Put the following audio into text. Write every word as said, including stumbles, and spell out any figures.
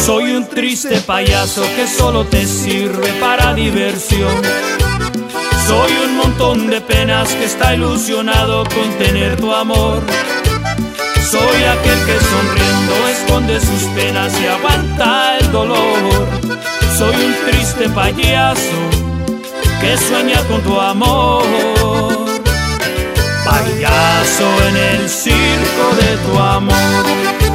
Soy un triste payaso que solo te sirve para diversión. Soy un montón de penas que está ilusionado con tener tu amor. Soy aquel que sonriendo esconde sus penas y aguanta el dolor. Soy un triste payaso que sueña con tu amor. Payaso en el circo de tu amor.